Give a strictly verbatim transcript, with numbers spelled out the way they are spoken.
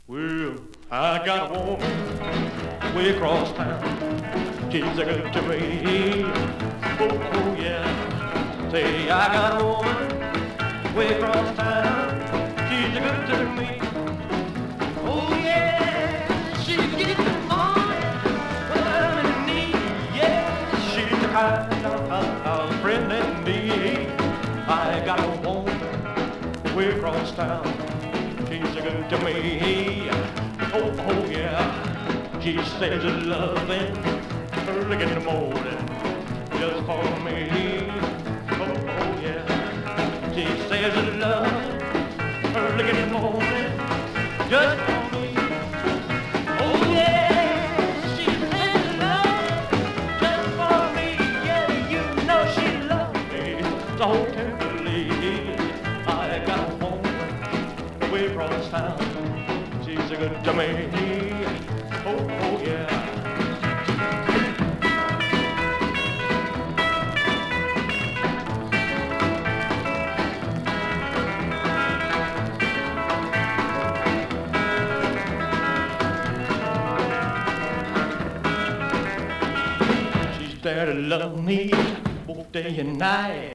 Well, I got a woman way across town. She's a good to me. Oh, oh yeah. Say, I got a woman way across town. She's a good to me. Oh yeah. She gives me money when I'm in need. Yeah, she's the kind of, of, of friend in me. I got a woman way across town. She's a good to me. Oh, oh yeah. She says it's loving early in the morning just for me. Oh, oh yeah. She says it's loving early in the morning just for me. Oh yeah. She says it's loving just for me. Yeah, you know she loves me so tenderly. I got a woman way across town. She's a good to me. Oh, oh yeah. She's there to love me both day and night.